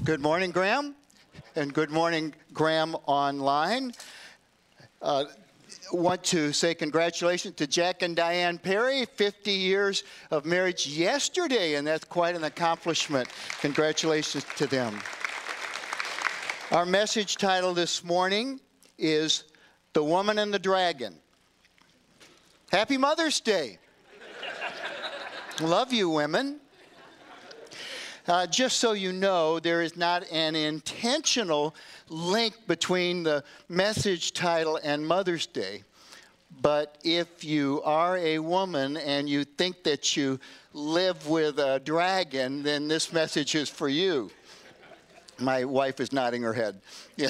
Good morning, Graham, and good morning, Graham Online. Want to say congratulations to Jack and Diane Perry, 50 years of marriage yesterday, and that's quite an accomplishment. Congratulations to them. Our message title this morning is The Woman and the Dragon. Happy Mother's Day. Love you, women. Just so you know, there is not an intentional link between the message title and Mother's Day. But if you are a woman and you think that you live with a dragon, then this message is for you. My wife is nodding her head. Yeah.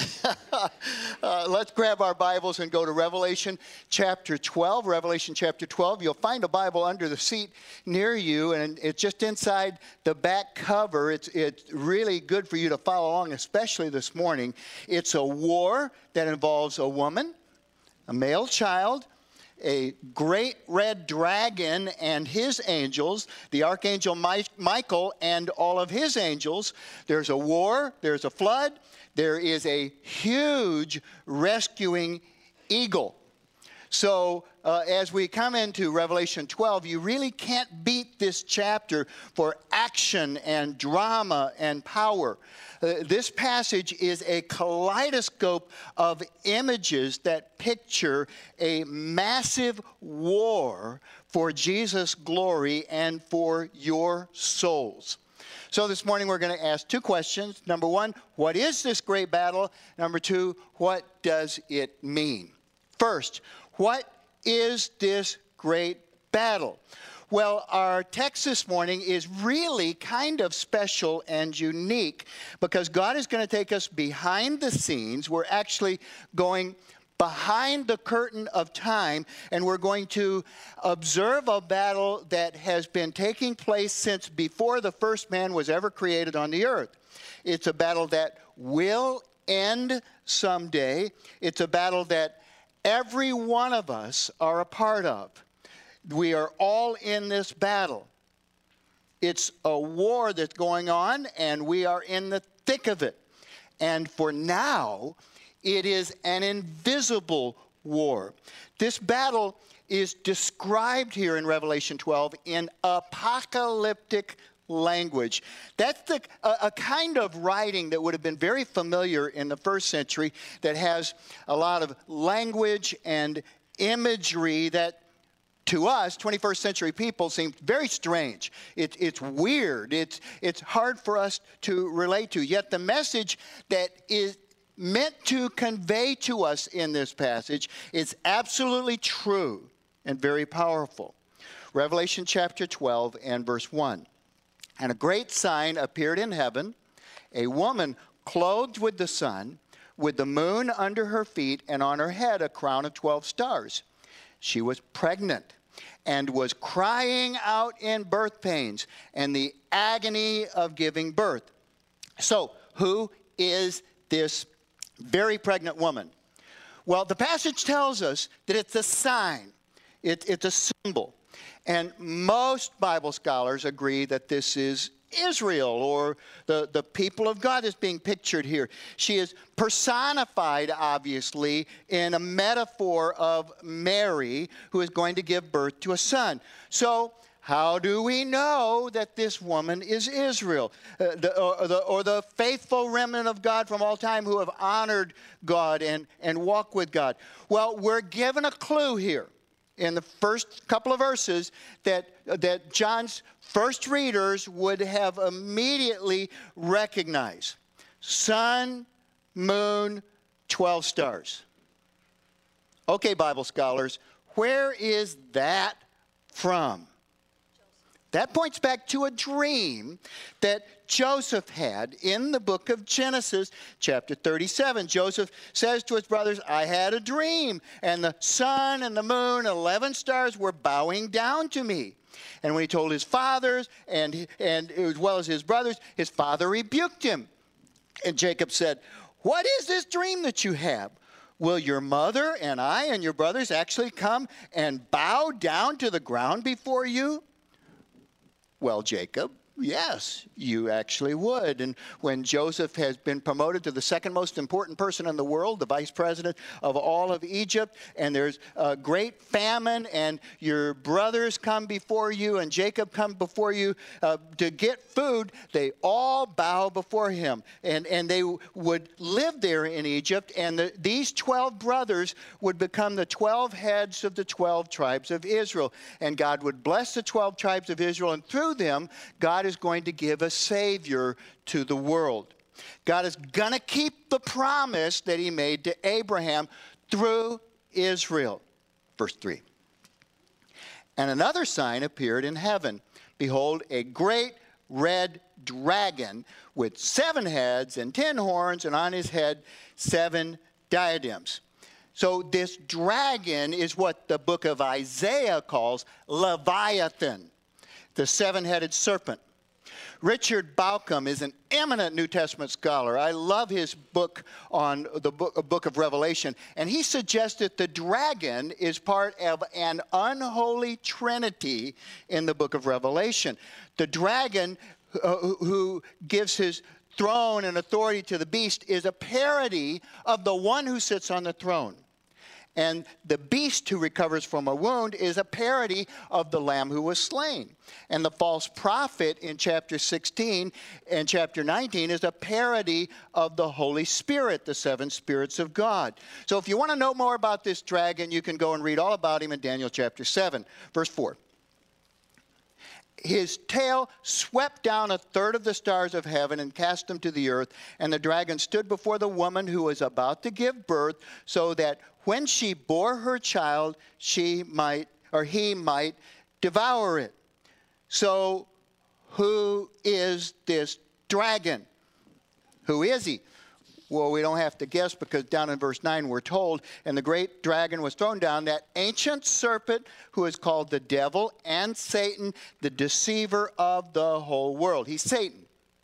Let's grab our Bibles and go to Revelation chapter 12. Revelation chapter 12. You'll find a Bible under the seat near you, and it's just inside the back cover. It's really good for you to follow along, especially this morning. It's a war that involves a woman, a male child, a great red dragon and his angels, the archangel Michael and all of his angels. There's a war, there's a flood, there is a huge rescuing eagle. So as we come into Revelation 12, you really can't beat this chapter for action and drama and power. This passage is a kaleidoscope of images that picture a massive war for Jesus' glory and for your souls. So this morning we're going to ask two questions. Number one, what is this great battle? Number two, what does it mean? First, what is this great battle? Well, our text this morning is really kind of special and unique because God is going to take us behind the scenes. We're actually going behind the curtain of time, and we're going to observe a battle that has been taking place since before the first man was ever created on the earth. It's a battle that will end someday. It's a battle that every one of us are a part of. We are all in this battle. It's a war that's going on, and we are in the thick of it. And for now, it is an invisible war. This battle is described here in Revelation 12 in apocalyptic language. That's a kind of writing that would have been very familiar in the first century, that has a lot of language and imagery that to us, 21st century people, seems very strange. It's weird. It's hard for us to relate to. Yet the message that is meant to convey to us in this passage is absolutely true and very powerful. Revelation chapter 12 and verse 1. And a great sign appeared in heaven, a woman clothed with the sun, with the moon under her feet, and on her head a crown of 12 stars. She was pregnant and was crying out in birth pains and the agony of giving birth. So, who is this very pregnant woman? Well, the passage tells us that it's a sign. It's a symbol. And most Bible scholars agree that this is Israel, or the people of God is being pictured here. She is personified, obviously, in a metaphor of Mary, who is going to give birth to a son. So, how do we know that this woman is Israel, or the faithful remnant of God from all time who have honored God and walked with God? Well, we're given a clue here in the first couple of verses that John's first readers would have immediately recognized. Sun, moon, 12 stars. Okay, Bible scholars, where is that from? That points back to a dream that Joseph had in the book of Genesis, chapter 37. Joseph says to his brothers, I had a dream, and the sun and the moon, 11 stars, were bowing down to me. And when he told his fathers, and as well as his brothers, his father rebuked him. And Jacob said, what is this dream that you have? Will your mother and I and your brothers actually come and bow down to the ground before you? Well, Jacob, Yes, you actually would. And when Joseph has been promoted to the second most important person in the world, the vice president of all of Egypt, and there's a great famine, and your brothers come before you, and Jacob come before you to get food, they all bow before him. And they would live there in Egypt, and these 12 brothers would become the 12 heads of the 12 tribes of Israel. And God would bless the 12 tribes of Israel, and through them, God is going to give a Savior to the world. God is going to keep the promise that he made to Abraham through Israel. Verse 3. And another sign appeared in heaven. Behold, a great red dragon with 7 heads and 10 horns, and on his head 7 diadems. So this dragon is what the book of Isaiah calls Leviathan, the 7-headed serpent. Richard Bauckham is an eminent New Testament scholar. I love his book on the book of Revelation. And he suggests that the dragon is part of an unholy trinity in the book of Revelation. The dragon who gives his throne and authority to the beast is a parody of the one who sits on the throne. And the beast who recovers from a wound is a parody of the lamb who was slain. And the false prophet in chapter 16 and chapter 19 is a parody of the Holy Spirit, the 7 spirits of God. So if you want to know more about this dragon, you can go and read all about him in Daniel chapter 7, verse 4. His tail swept down 1/3 of the stars of heaven and cast them to the earth. And the dragon stood before the woman who was about to give birth, so that when she bore her child, he might devour it. So who is this dragon? Who is he? Well, we don't have to guess, because down in verse 9 we're told, and the great dragon was thrown down, that ancient serpent who is called the devil and Satan, the deceiver of the whole world. He's Satan.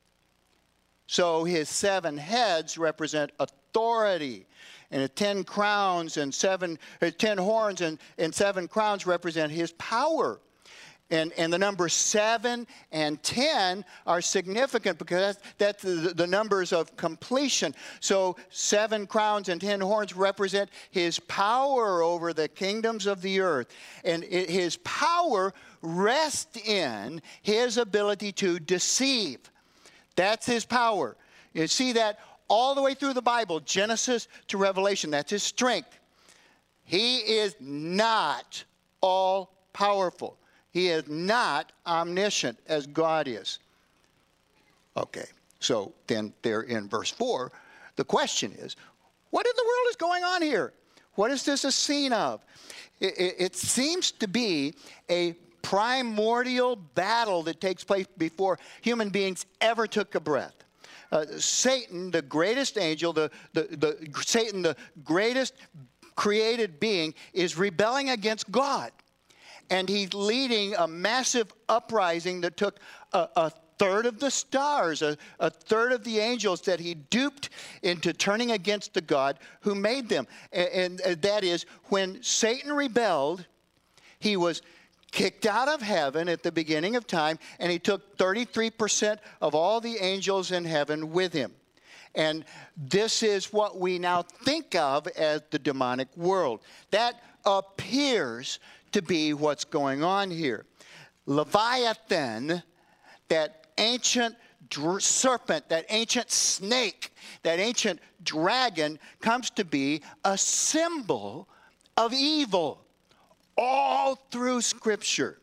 So his 7 heads represent authority, and 10 crowns and 10 horns and 7 crowns represent his power. And the numbers 7 and 10 are significant, because that's the numbers of completion. So 7 crowns and 10 horns represent his power over the kingdoms of the earth. And his power rests in his ability to deceive. That's his power. You see that all the way through the Bible, Genesis to Revelation. That's his strength. He is not all-powerful. He is not omniscient as God is. Okay, so then there in verse 4, the question is, what in the world is going on here? What is this a scene of? It seems to be a primordial battle that takes place before human beings ever took a breath. Satan, the greatest angel, Satan, the greatest created being, is rebelling against God. And he's leading a massive uprising that took a third of the stars, a third of the angels that he duped into turning against the God who made them. And that is, when Satan rebelled, he was kicked out of heaven at the beginning of time, and he took 33% of all the angels in heaven with him. And this is what we now think of as the demonic world. That appears to be what's going on here. Leviathan, that ancient serpent, that ancient snake, that ancient dragon, comes to be a symbol of evil all through Scripture.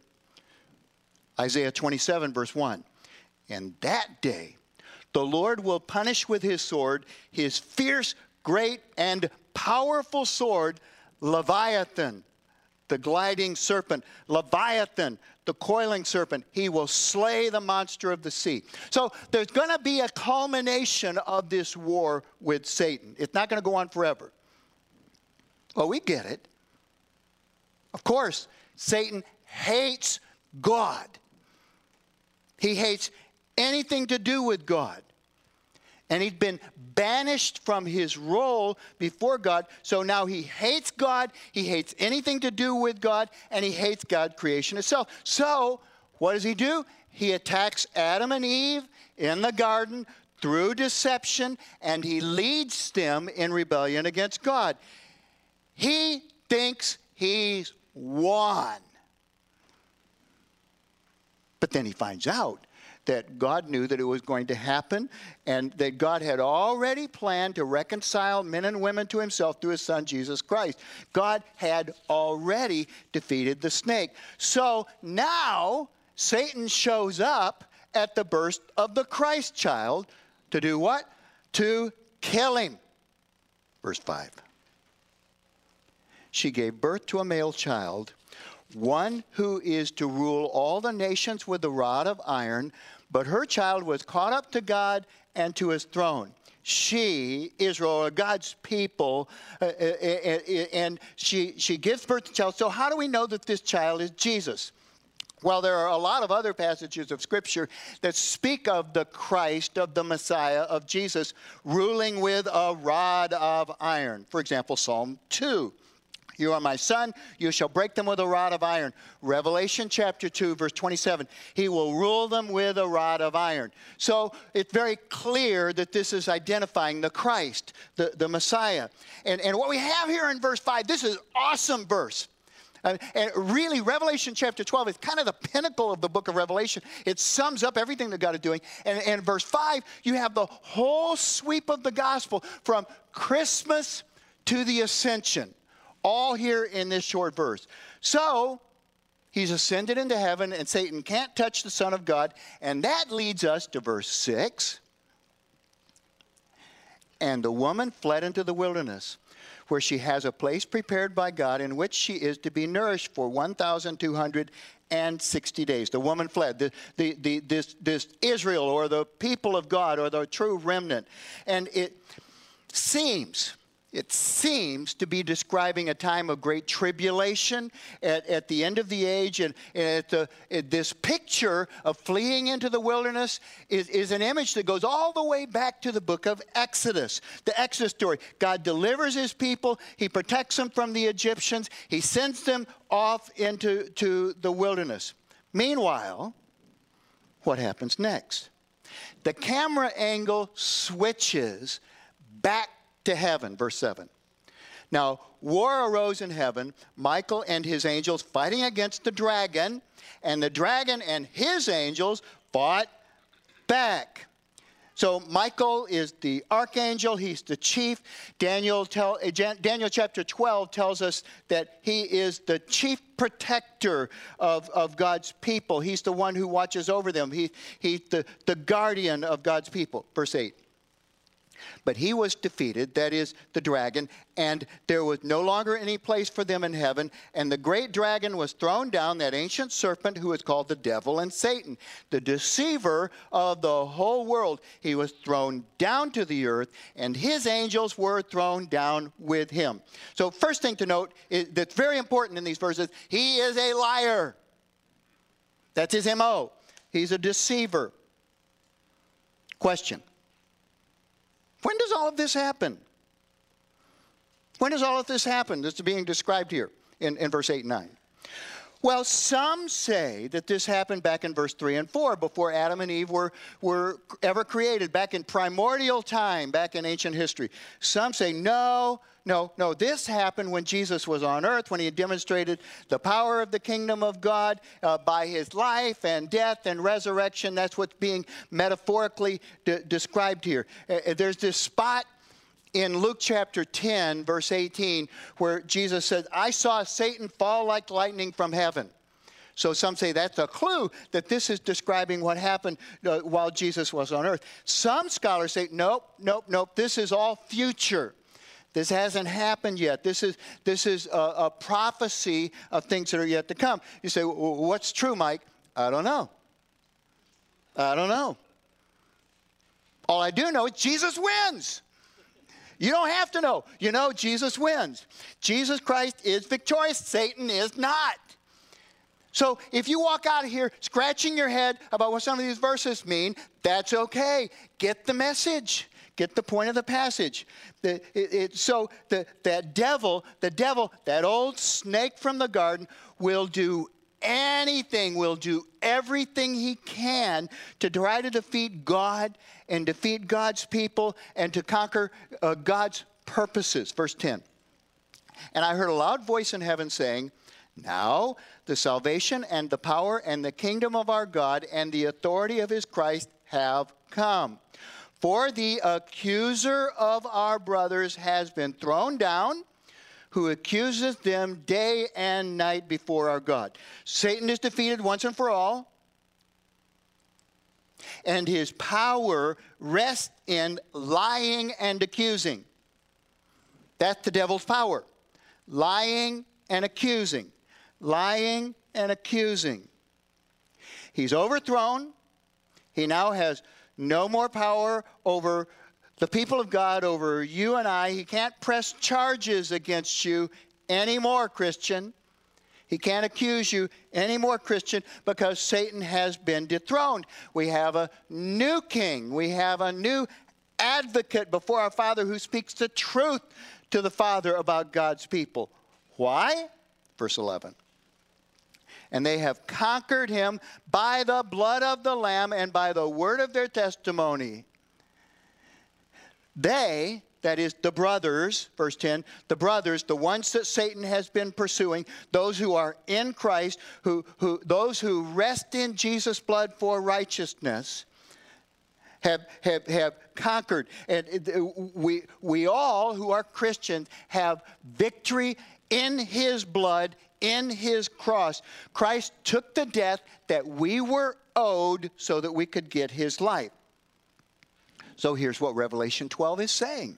Isaiah 27, verse 1. And that day the Lord will punish with his sword, his fierce, great, and powerful sword, Leviathan, the gliding serpent, Leviathan, the coiling serpent. He will slay the monster of the sea. So there's going to be a culmination of this war with Satan. It's not going to go on forever. Well, we get it. Of course, Satan hates God. He hates anything to do with God. And he's been banished from his role before God. So now he hates God, he hates anything to do with God, and he hates God's creation itself. So what does he do? He attacks Adam and Eve in the garden through deception, and he leads them in rebellion against God. He thinks he's won. But then he finds out that God knew that it was going to happen, and that God had already planned to reconcile men and women to himself through his son, Jesus Christ. God had already defeated the snake. So now Satan shows up at the birth of the Christ child to do what? To kill him. Verse 5. She gave birth to a male child, one who is to rule all the nations with a rod of iron, but her child was caught up to God and to his throne. She, Israel, or God's people, and she gives birth to a child. So how do we know that this child is Jesus? Well, there are a lot of other passages of Scripture that speak of the Christ, of the Messiah, of Jesus, ruling with a rod of iron. For example, Psalm 2. You are my son, you shall break them with a rod of iron. Revelation chapter 2, verse 27. He will rule them with a rod of iron. So it's very clear that this is identifying the Christ, the Messiah. And what we have here in verse 5, this is an awesome verse. And really, Revelation chapter 12 is kind of the pinnacle of the book of Revelation. It sums up everything that God is doing. And in verse 5, you have the whole sweep of the gospel from Christmas to the ascension. All here in this short verse. So, he's ascended into heaven, and Satan can't touch the Son of God. And that leads us to verse 6. And the woman fled into the wilderness, where she has a place prepared by God in which she is to be nourished for 1,260 days. The woman fled. This Israel, or the people of God, or the true remnant. And it seems to be describing a time of great tribulation at the end of the age. And this picture of fleeing into the wilderness is an image that goes all the way back to the book of Exodus. The Exodus story. God delivers his people. He protects them from the Egyptians. He sends them off into the wilderness. Meanwhile, what happens next? The camera angle switches back to heaven, verse 7. Now, war arose in heaven, Michael and his angels fighting against the dragon, and the dragon and his angels fought back. So Michael is the archangel, he's the chief. Daniel chapter 12 tells us that he is the chief protector of God's people. He's the one who watches over them. He's the guardian of God's people. Verse 8. But he was defeated, that is, the dragon, and there was no longer any place for them in heaven. And the great dragon was thrown down, that ancient serpent who is called the devil and Satan, the deceiver of the whole world. He was thrown down to the earth, and his angels were thrown down with him. So first thing to note that's very important in these verses, he is a liar. That's his M.O. He's a deceiver. Question. When does all of this happen? When does all of this happen that's being described here in verse 8 and 9? Well, some say that this happened back in verse 3 and 4, before Adam and Eve were ever created, back in primordial time, back in ancient history. Some say, no, this happened when Jesus was on earth, when he demonstrated the power of the kingdom of God by his life and death and resurrection. That's what's being metaphorically described here. There's this spot in Luke chapter 10, verse 18, where Jesus said, I saw Satan fall like lightning from heaven. So some say that's a clue that this is describing what happened while Jesus was on earth. Some scholars say, nope, this is all future. This hasn't happened yet. This is a prophecy of things that are yet to come. You say, well, what's true, Mike? I don't know. All I do know is Jesus wins. You don't have to know. You know Jesus wins. Jesus Christ is victorious. Satan is not. So if you walk out of here scratching your head about what some of these verses mean, that's okay. Get the message. Get the point of the passage. That devil, that old snake from the garden, will do anything, will do everything he can to try to defeat God and defeat God's people and to conquer God's purposes. Verse 10. And I heard a loud voice in heaven saying, now the salvation and the power and the kingdom of our God and the authority of his Christ have come. For the accuser of our brothers has been thrown down, who accuses them day and night before our God. Satan is defeated once and for all, and his power rests in lying and accusing. That's the devil's power. Lying and accusing. Lying and accusing. He's overthrown. He now has no more power over the people of God, over you and I. He can't press charges against you anymore, Christian. He can't accuse you anymore, Christian, because Satan has been dethroned. We have a new king. We have a new advocate before our Father who speaks the truth to the Father about God's people. Why? Verse 11. And they have conquered him by the blood of the Lamb and by the word of their testimony. They, that is the brothers, verse 10, the brothers, the ones that Satan has been pursuing, those who are in Christ, those who rest in Jesus' blood for righteousness, have conquered. And we all who are Christians have victory in his blood, in his cross. Christ took the death that we were owed so that we could get his life. So here's what Revelation 12 is saying.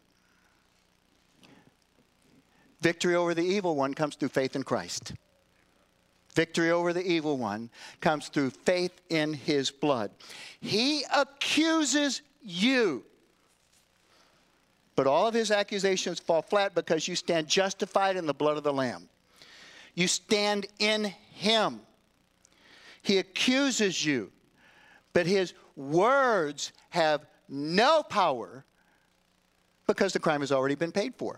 Victory over the evil one comes through faith in Christ. Victory over the evil one comes through faith in his blood. He accuses you. But all of his accusations fall flat because you stand justified in the blood of the Lamb. You stand in him. He accuses you, but his words have no power because the crime has already been paid for.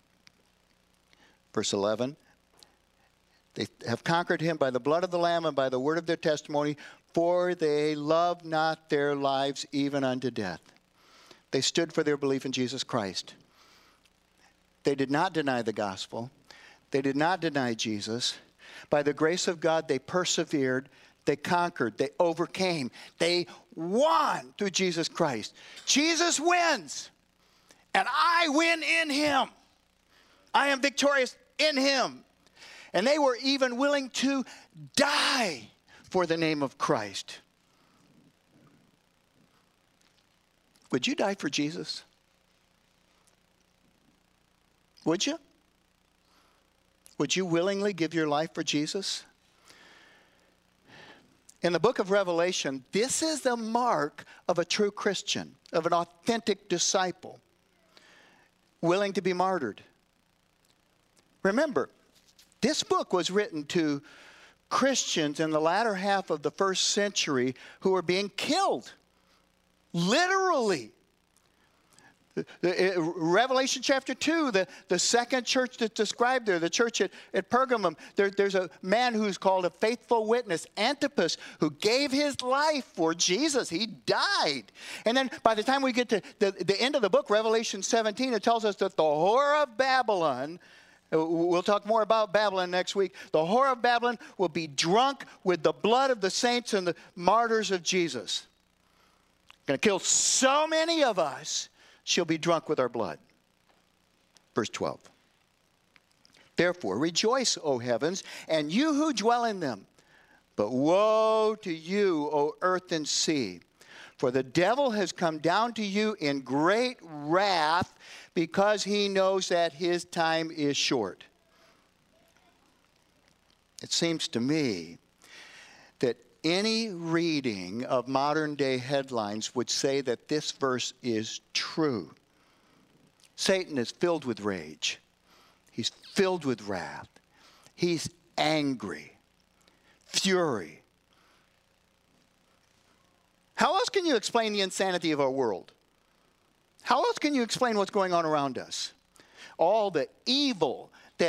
Verse 11, they have conquered him by the blood of the Lamb and by the word of their testimony, for they loved not their lives even unto death. They stood for their belief in Jesus Christ. They did not deny the gospel. They did not deny Jesus. By the grace of God, they persevered. They conquered. They overcame. They won through Jesus Christ. Jesus wins, and I win in him. I am victorious in him. And they were even willing to die for the name of Christ. Would you die for Jesus? Would you? Would you willingly give your life for Jesus? In the book of Revelation, this is the mark of a true Christian, of an authentic disciple, willing to be martyred. Remember, this book was written to Christians in the latter half of the first century who were being killed, literally. Revelation chapter 2, the second church that's described there, the church at Pergamum, there's a man who's called a faithful witness, Antipas, who gave his life for Jesus. He died. And then by the time we get to the end of the book, Revelation 17, it tells us that the whore of Babylon, we'll talk more about Babylon next week, the whore of Babylon will be drunk with the blood of the saints and the martyrs of Jesus. Going to kill so many of us, she'll be drunk with our blood. Verse 12. Therefore, rejoice, O heavens, and you who dwell in them. But woe to you, O earth and sea, for the devil has come down to you in great wrath, because he knows that his time is short. It seems to me that any reading of modern day headlines would say that this verse is true. Satan is filled with rage. He's filled with wrath. He's angry, fury. How else can you explain the insanity of our world? How else can you explain what's going on around us? All the evil that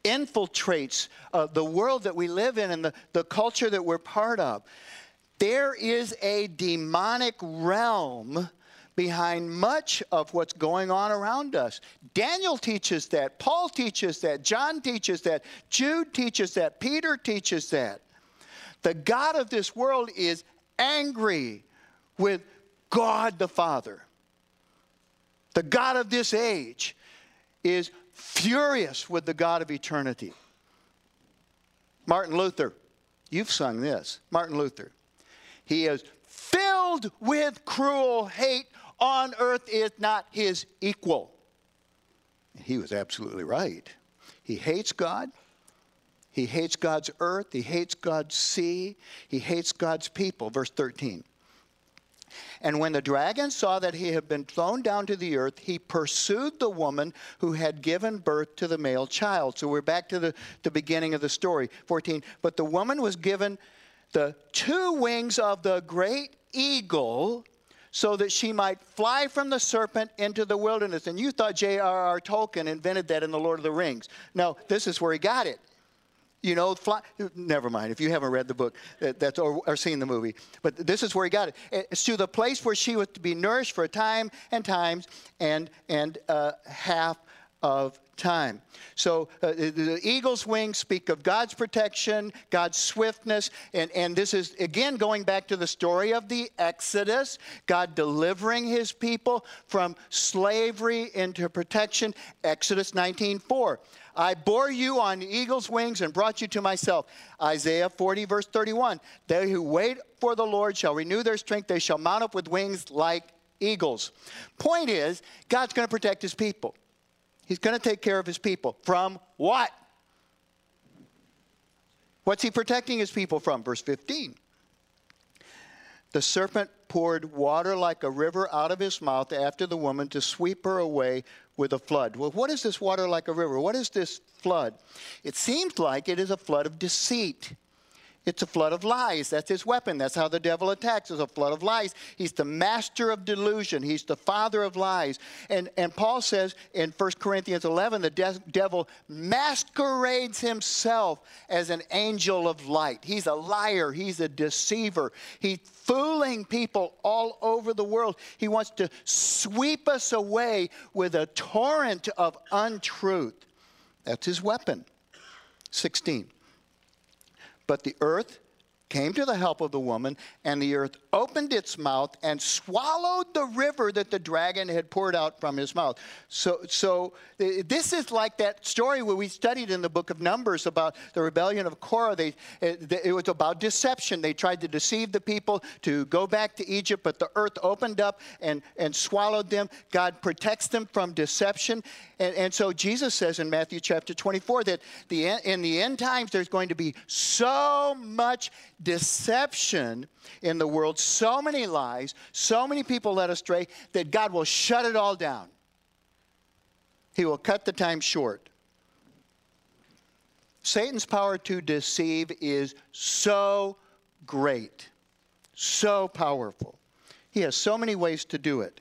infiltrates the world that we live in and the culture that we're part of. There is a demonic realm behind much of what's going on around us. Daniel teaches that. Paul teaches that. John teaches that. Jude teaches that. Peter teaches that. The God of this world is angry with God the Father. The God of this age is furious with the God of eternity. Martin Luther, you've sung this. Martin Luther. He is filled with cruel hate. On earth is not his equal. He was absolutely right. He hates God. He hates God's earth. He hates God's sea. He hates God's people. Verse 13. And when the dragon saw that he had been thrown down to the earth, he pursued the woman who had given birth to the male child. So we're back to the beginning of the story. 14. But the woman was given the 2 wings of the great eagle, so that she might fly from the serpent into the wilderness. And you thought J.R.R. Tolkien invented that in The Lord of the Rings. No, this is where he got it. You know, never mind. If you haven't read the book or seen the movie. But this is where he got it. It's to the place where she was to be nourished for a time and times and half of time. So the eagle's wings speak of God's protection, God's swiftness, and this is again going back to the story of the Exodus, God delivering his people from slavery into protection. Exodus 19:4. I bore you on eagle's wings and brought you to myself. Isaiah 40 verse 31. They who wait for the Lord shall renew their strength. They shall mount up with wings like eagles. Point is, God's going to protect his people. He's going to take care of his people. From what? What's he protecting his people from? Verse 15. The serpent poured water like a river out of his mouth after the woman to sweep her away with a flood. Well, what is this water like a river? What is this flood? It seems like it is a flood of deceit. It's a flood of lies. That's his weapon. That's how the devil attacks. It's a flood of lies. He's the master of delusion. He's the father of lies. And Paul says in 1 Corinthians 11, the devil masquerades himself as an angel of light. He's a liar. He's a deceiver. He's fooling people all over the world. He wants to sweep us away with a torrent of untruth. That's his weapon. 16. But the earth came to the help of the woman, and the earth opened its mouth and swallowed the river that the dragon had poured out from his mouth. So this is like that story where we studied in the book of Numbers about the rebellion of Korah. It was about deception. They tried to deceive the people to go back to Egypt, but the earth opened up and swallowed them. God protects them from deception. And so Jesus says in Matthew chapter 24 that in the end times there's going to be so much deception in the world, so many lies, so many people led astray, that God will shut it all down. He will cut the time short. Satan's power to deceive is so great, so powerful. He has so many ways to do it.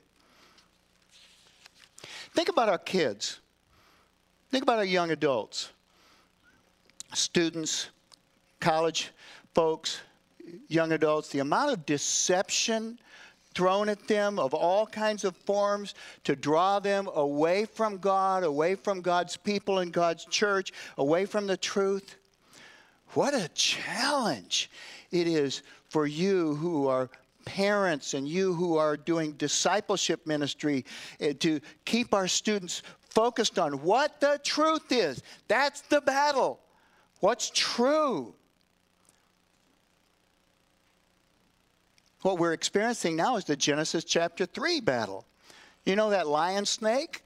Think about our kids. Think about our young adults, students, college folks, young adults, the amount of deception thrown at them of all kinds of forms to draw them away from God, away from God's people and God's church, away from the truth. What a challenge it is for you who are parents and you who are doing discipleship ministry to keep our students focused on what the truth is. That's the battle. What's true? What we're experiencing now is the Genesis chapter 3 battle. You know that lion snake?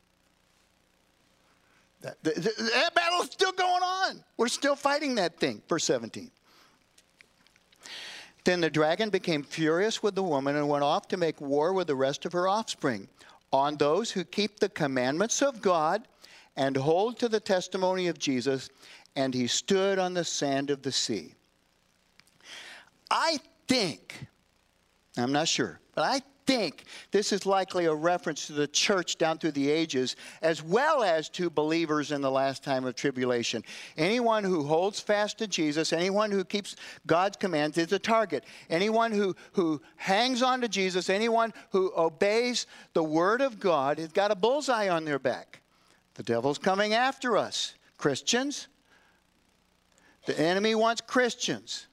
That battle is still going on. We're still fighting that thing. Verse 17. Then the dragon became furious with the woman and went off to make war with the rest of her offspring, on those who keep the commandments of God and hold to the testimony of Jesus, and he stood on the sand of the sea. I think, I'm not sure, but I think this is likely a reference to the church down through the ages, as well as to believers in the last time of tribulation. Anyone who holds fast to Jesus, anyone who keeps God's commands is a target. Anyone who hangs on to Jesus, anyone who obeys the word of God has got a bullseye on their back. The devil's coming after us. Christians. The enemy wants Christians.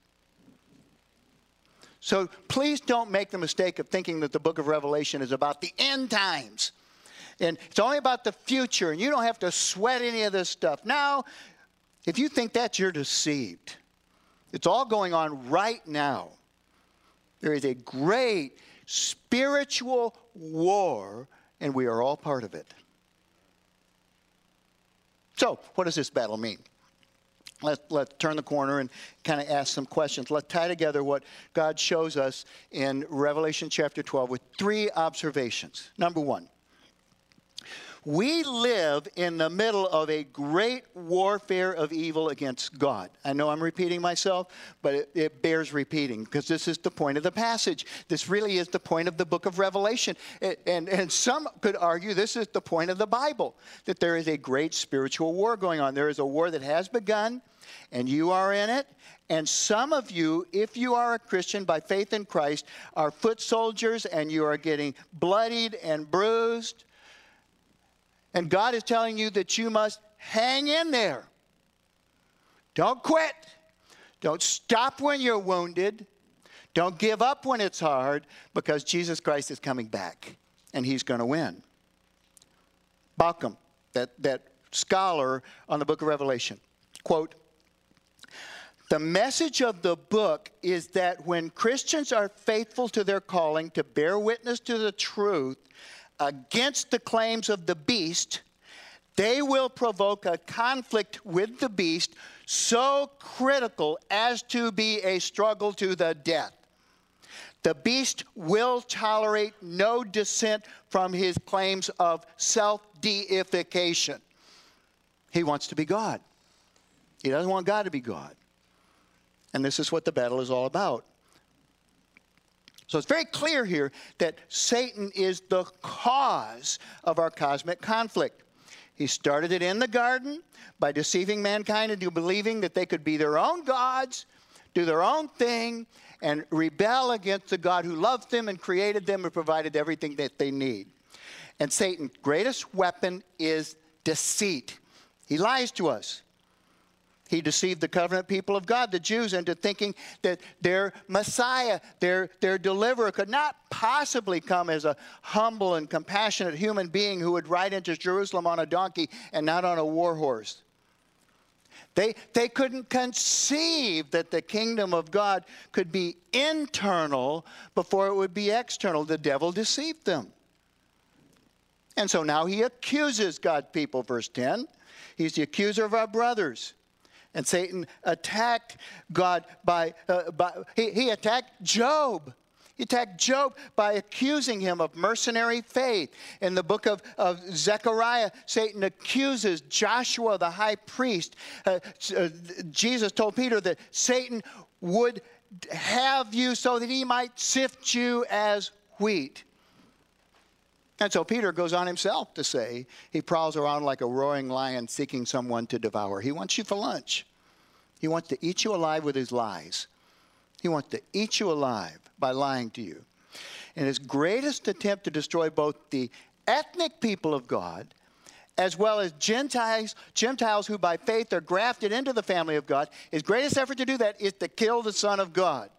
So please don't make the mistake of thinking that the book of Revelation is about the end times. And it's only about the future, and you don't have to sweat any of this stuff. Now, if you think that, you're deceived. It's all going on right now. There is a great spiritual war, and we are all part of it. So, what does this battle mean? Let's turn the corner and kind of ask some questions. Let's tie together what God shows us in Revelation chapter 12 with 3 observations. Number 1, we live in the middle of a great warfare of evil against God. I know I'm repeating myself, but it bears repeating because this is the point of the passage. This really is the point of the book of Revelation. And some could argue this is the point of the Bible, that there is a great spiritual war going on. There is a war that has begun, and you are in it. And some of you, if you are a Christian by faith in Christ, are foot soldiers and you are getting bloodied and bruised. And God is telling you that you must hang in there. Don't quit. Don't stop when you're wounded. Don't give up when it's hard, because Jesus Christ is coming back and he's going to win. Bauckham, that scholar on the book of Revelation, quote, "The message of the book is that when Christians are faithful to their calling to bear witness to the truth against the claims of the beast, they will provoke a conflict with the beast so critical as to be a struggle to the death. The beast will tolerate no dissent from his claims of self-deification." He wants to be God. He doesn't want God to be God. And this is what the battle is all about. So it's very clear here that Satan is the cause of our cosmic conflict. He started it in the garden by deceiving mankind into believing that they could be their own gods, do their own thing, and rebel against the God who loved them and created them and provided everything that they need. And Satan's greatest weapon is deceit. He lies to us. He deceived the covenant people of God, the Jews, into thinking that their Messiah, their deliverer, could not possibly come as a humble and compassionate human being who would ride into Jerusalem on a donkey and not on a war horse. They couldn't conceive that the kingdom of God could be internal before it would be external. The devil deceived them. And so now he accuses God's people, verse 10. He's the accuser of our brothers. And Satan attacked God he attacked Job. He attacked Job by accusing him of mercenary faith. In the book of Zechariah, Satan accuses Joshua the high priest. Jesus told Peter that Satan would have you so that he might sift you as wheat. And so Peter goes on himself to say he prowls around like a roaring lion seeking someone to devour. He wants you for lunch. He wants to eat you alive with his lies. He wants to eat you alive by lying to you. And his greatest attempt to destroy both the ethnic people of God as well as Gentiles who by faith are grafted into the family of God, his greatest effort to do that is to kill the Son of God.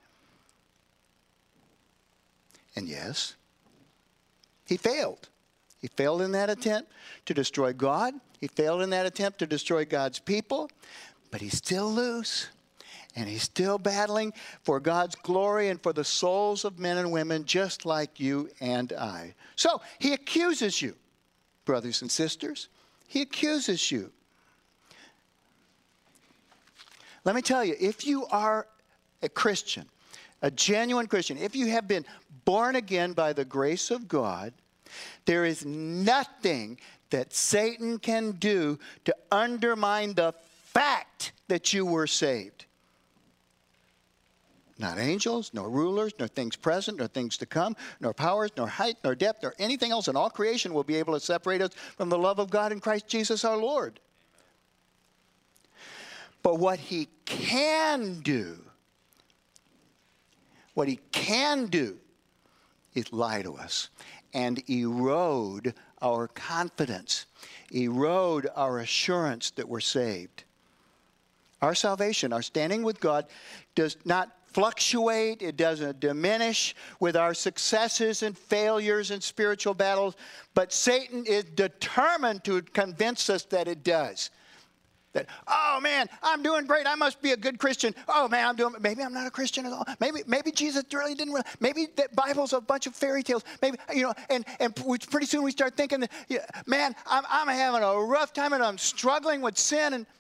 And yes, he failed. He failed in that attempt to destroy God. He failed in that attempt to destroy God's people. But he's still loose. And he's still battling for God's glory and for the souls of men and women just like you and I. So he accuses you, brothers and sisters. He accuses you. Let me tell you, if you are a Christian, a genuine Christian, if you have been born again by the grace of God, there is nothing that Satan can do to undermine the fact that you were saved. Not angels, nor rulers, nor things present, nor things to come, nor powers, nor height, nor depth, nor anything else in all creation will be able to separate us from the love of God in Christ Jesus our Lord. But what he can do is lie to us and erode our confidence, erode our assurance that we're saved. Our salvation, our standing with God, does not fluctuate. It doesn't diminish with our successes and failures in spiritual battles. But Satan is determined to convince us that it does. That, oh man, I'm doing great. I must be a good Christian. Oh man, maybe I'm not a Christian at all. Maybe Jesus really didn't. Maybe the Bible's a bunch of fairy tales. Maybe, and pretty soon we start thinking, that, man, I'm having a rough time and I'm struggling with sin and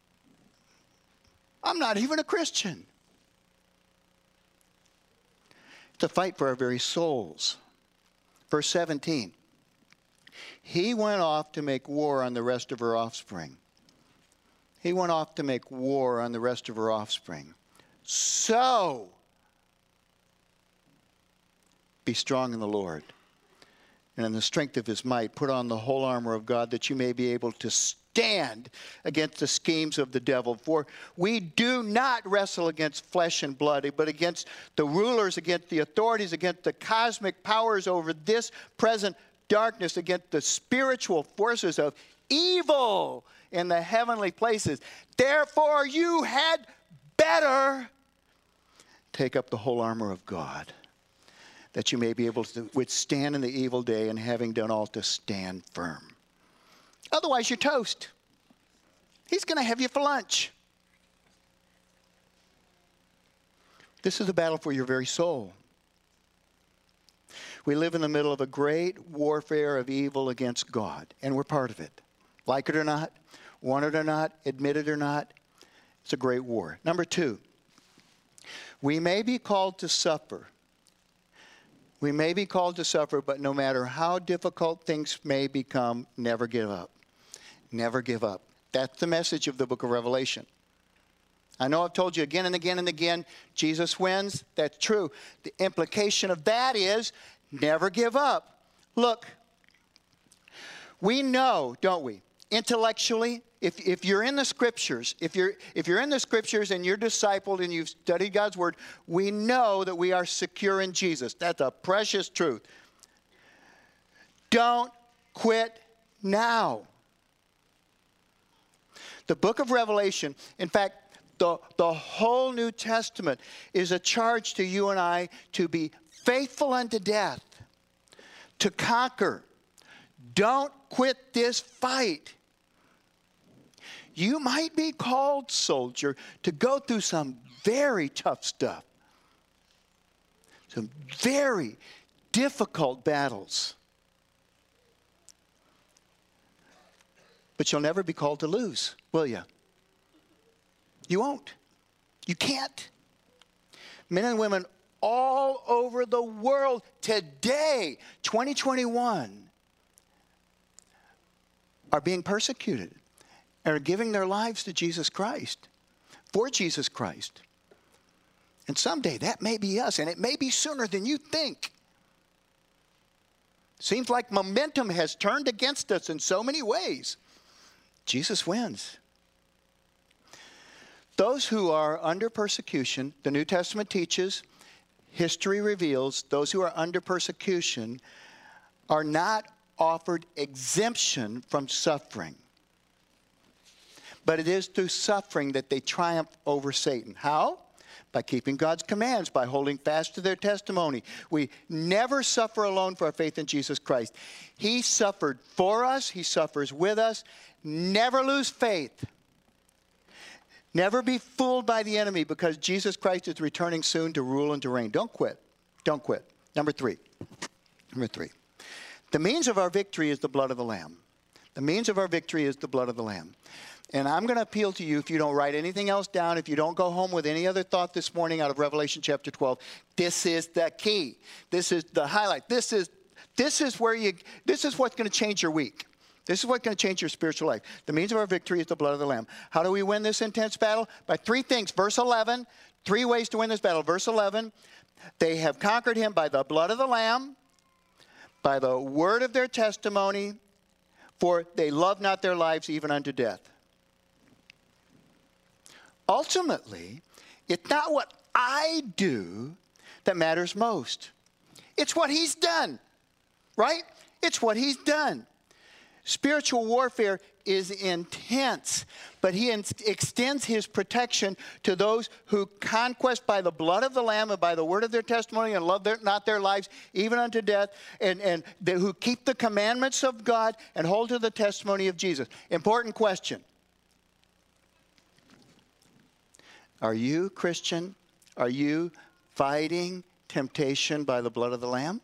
I'm not even a Christian. It's a fight for our very souls. Verse 17. He went off to make war on the rest of her offspring. He went off to make war on the rest of her offspring. So, be strong in the Lord, and in the strength of his might, put on the whole armor of God, that you may be able to stand against the schemes of the devil. For we do not wrestle against flesh and blood, but against the rulers, against the authorities, against the cosmic powers over this present darkness, against the spiritual forces of evil in the heavenly places. Therefore, you had better take up the whole armor of God, that you may be able to withstand in the evil day, and having done all, to stand firm. Otherwise, you're toast. He's going to have you for lunch. This is a battle for your very soul. We live in the middle of a great warfare of evil against God, and we're part of it. Like it or not, want it or not, admit it or not, it's a great war. Number two, we may be called to suffer. We may be called to suffer, but no matter how difficult things may become, never give up. Never give up. That's the message of the book of Revelation. I know I've told you again and again and again, Jesus wins. That's true. The implication of that is never give up. Look, we know, don't we, intellectually, if you're in the scriptures, if you're in the scriptures and you're discipled and you've studied God's word, we know that we are secure in Jesus. That's a precious truth. Don't quit now. The book of Revelation, in fact, the whole New Testament is a charge to you and I to be faithful unto death, to conquer. Don't quit this fight. You might be called, soldier, to go through some very tough stuff. Some very difficult battles. But you'll never be called to lose, will you? You won't. You can't. Men and women all over the world today, 2021, are being persecuted and are giving their lives to Jesus Christ, for Jesus Christ. And someday that may be us, and it may be sooner than you think. Seems like momentum has turned against us in so many ways. Jesus wins. Those who are under persecution, the New Testament teaches, history reveals, those who are under persecution are not offered exemption from suffering. But it is through suffering that they triumph over Satan. How? By keeping God's commands, by holding fast to their testimony. We never suffer alone for our faith in Jesus Christ. He suffered for us. He suffers with us. Never lose faith. Never be fooled by the enemy, because Jesus Christ is returning soon to rule and to reign. Don't quit. Don't quit. Number three. The means of our victory is the blood of the Lamb. The means of our victory is the blood of the Lamb. And I'm going to appeal to you, if you don't write anything else down, if you don't go home with any other thought this morning out of Revelation chapter 12, this is the key. This is the highlight. This is what's going to change your week. This is what's going to change your spiritual life. The means of our victory is the blood of the Lamb. How do we win this intense battle? By three things. Verse 11, 3 ways to win this battle. Verse 11, they have conquered him by the blood of the Lamb, by the word of their testimony, for they love not their lives even unto death. Ultimately, it's not what I do that matters most. It's what he's done, right? It's what he's done. Spiritual warfare is intense, but he extends his protection to those who conquest by the blood of the Lamb and by the word of their testimony and love not their lives even unto death, and who keep the commandments of God and hold to the testimony of Jesus. Important question. Are you, Christian, are you fighting temptation by the blood of the Lamb?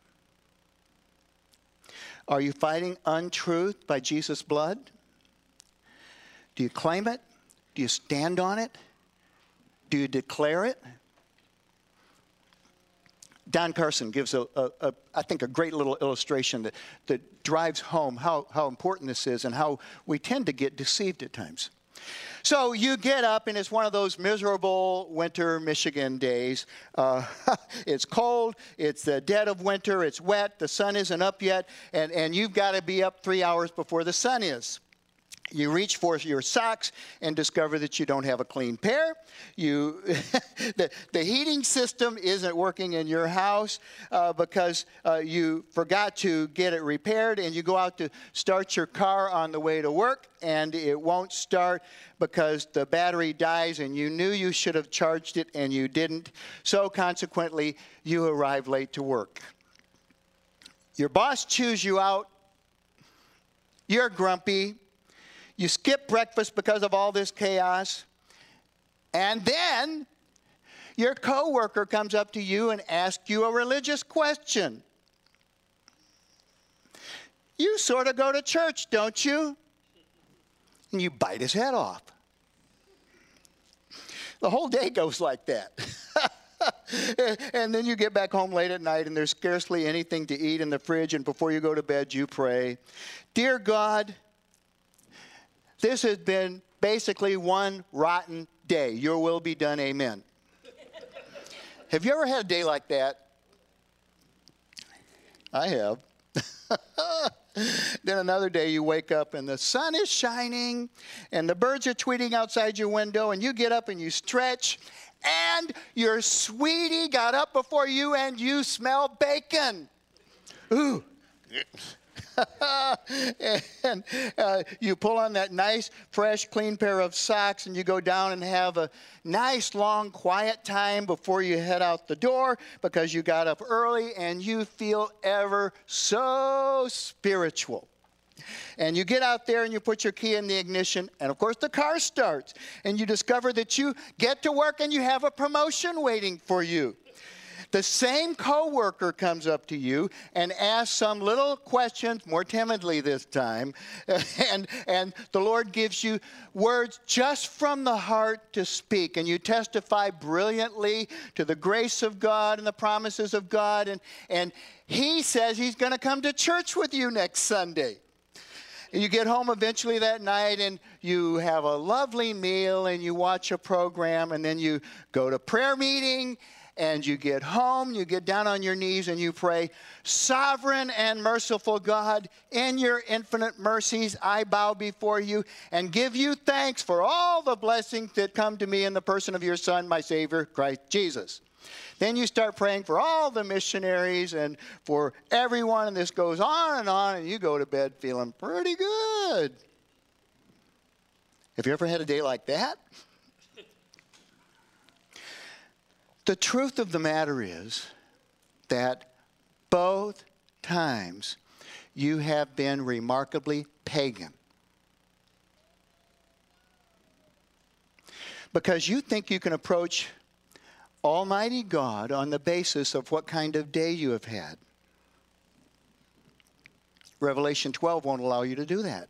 Are you fighting untruth by Jesus' blood? Do you claim it? Do you stand on it? Do you declare it? Don Carson gives, I think, a great little illustration that drives home how important this is and how we tend to get deceived at times. So you get up, and it's one of those miserable winter Michigan days. It's cold. It's the dead of winter. It's wet. The sun isn't up yet. And you've got to be up 3 hours before the sun is. You reach for your socks and discover that you don't have a clean pair. The heating system isn't working in your house because you forgot to get it repaired, and you go out to start your car on the way to work, and it won't start because the battery dies, and you knew you should have charged it, and you didn't. So consequently, you arrive late to work. Your boss chews you out. You're grumpy. You skip breakfast because of all this chaos. And then your coworker comes up to you and asks you a religious question. You sort of go to church, don't you? And you bite his head off. The whole day goes like that. And then you get back home late at night, and there's scarcely anything to eat in the fridge, and before you go to bed, you pray, "Dear God, this has been basically one rotten day. Your will be done, amen." Have you ever had a day like that? I have. Then another day you wake up and the sun is shining and the birds are tweeting outside your window, and you get up and you stretch, and your sweetie got up before you and you smell bacon. Ooh. And you pull on that nice, fresh, clean pair of socks, and you go down and have a nice, long, quiet time before you head out the door because you got up early and you feel ever so spiritual. And you get out there and you put your key in the ignition, and of course the car starts, and you discover that you get to work and you have a promotion waiting for you. The same coworker comes up to you and asks some little questions, more timidly this time, and the Lord gives you words just from the heart to speak, and you testify brilliantly to the grace of God and the promises of God, and he says he's going to come to church with you next Sunday. You get home eventually that night, and you have a lovely meal, and you watch a program, and then you go to prayer meeting, and you get home, you get down on your knees, and you pray, "Sovereign and merciful God, in your infinite mercies, I bow before you and give you thanks for all the blessings that come to me in the person of your Son, my Savior, Christ Jesus." Then you start praying for all the missionaries and for everyone, and this goes on, and you go to bed feeling pretty good. Have you ever had a day like that? The truth of the matter is that both times you have been remarkably pagan. Because you think you can approach Almighty God on the basis of what kind of day you have had. Revelation 12 won't allow you to do that.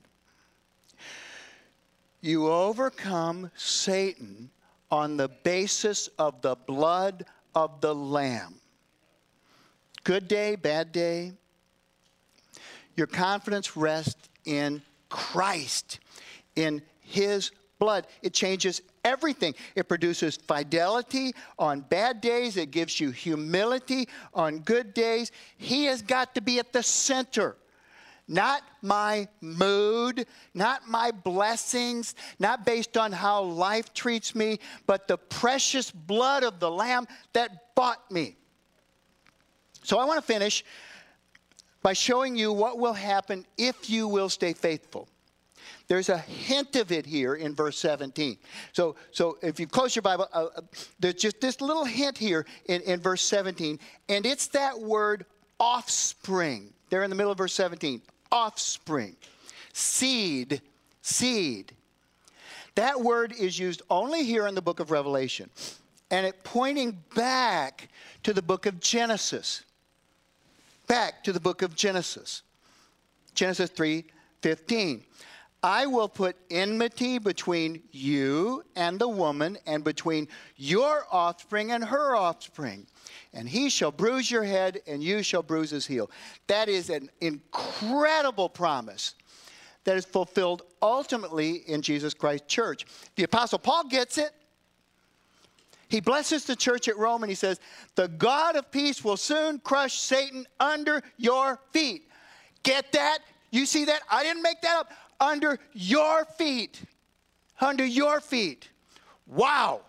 You overcome Satan on the basis of the blood of the Lamb. Good day, bad day. Your confidence rests in Christ, in His blood. It changes everything. It produces fidelity on bad days. It gives you humility on good days. He has got to be at the center. Not my mood, not my blessings, not based on how life treats me, but the precious blood of the Lamb that bought me. So I want to finish by showing you what will happen if you will stay faithful. There's a hint of it here in verse 17. So if you close your Bible, there's just this little hint here in verse 17, and it's that word offspring. There in the middle of verse 17. Offspring, seed, seed. That word is used only here in the book of Revelation, and it pointing back to the book of Genesis. Back to the book of Genesis. Genesis 3:15. I will put enmity between you and the woman, and between your offspring and her offspring. And he shall bruise your head, and you shall bruise his heel. That is an incredible promise that is fulfilled ultimately in Jesus Christ's church. The Apostle Paul gets it. He blesses the church at Rome, and he says, the God of peace will soon crush Satan under your feet. Get that? You see that? I didn't make that up. Under your feet. Under your feet. Wow.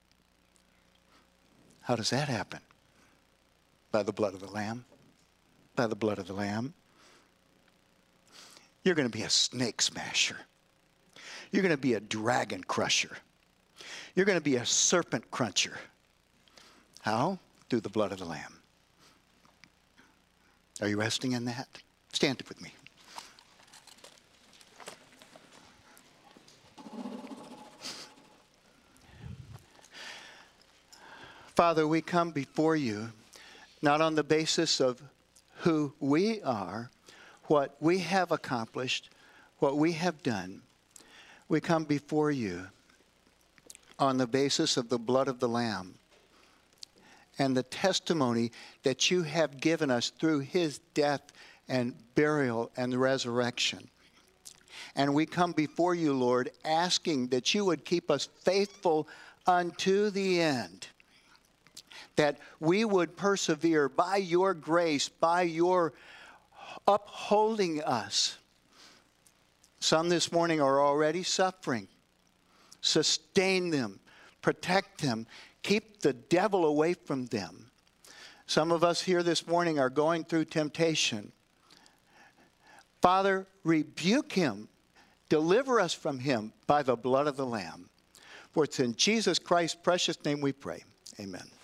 How does that happen? By the blood of the Lamb. By the blood of the Lamb. You're going to be a snake smasher. You're going to be a dragon crusher. You're going to be a serpent cruncher. How? Through the blood of the Lamb. Are you resting in that? Stand up with me. Father, we come before you, not on the basis of who we are, what we have accomplished, what we have done. We come before you on the basis of the blood of the Lamb and the testimony that you have given us through his death and burial and resurrection. And we come before you, Lord, asking that you would keep us faithful unto the end, that we would persevere by your grace, by your upholding us. Some this morning are already suffering. Sustain them, protect them, keep the devil away from them. Some of us here this morning are going through temptation. Father, rebuke him, deliver us from him by the blood of the Lamb. For it's in Jesus Christ's precious name we pray. Amen.